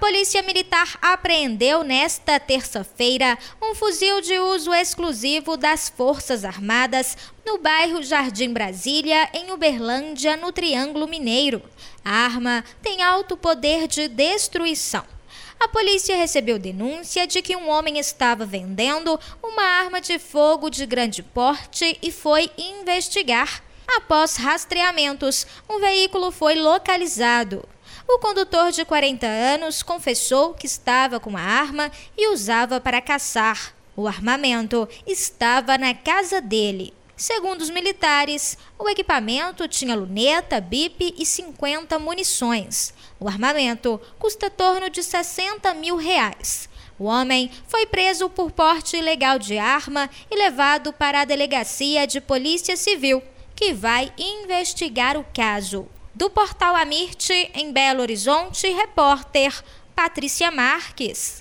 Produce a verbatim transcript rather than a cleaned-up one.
Polícia Militar apreendeu nesta terça-feira um fuzil de uso exclusivo das Forças Armadas no bairro Jardim Brasília, em Uberlândia, no Triângulo Mineiro. A arma tem alto poder de destruição. A polícia recebeu denúncia de que um homem estava vendendo uma arma de fogo de grande porte e foi investigar. Após rastreamentos, um veículo foi localizado. O condutor de quarenta anos confessou que estava com a arma e usava para caçar. O armamento estava na casa dele. Segundo os militares, o equipamento tinha luneta, bip e cinquenta munições. O armamento custa torno de sessenta mil reais. O homem foi preso por porte ilegal de arma e levado para a Delegacia de Polícia Civil, que vai investigar o caso. Do Portal Amirte, em Belo Horizonte, repórter Patrícia Marques.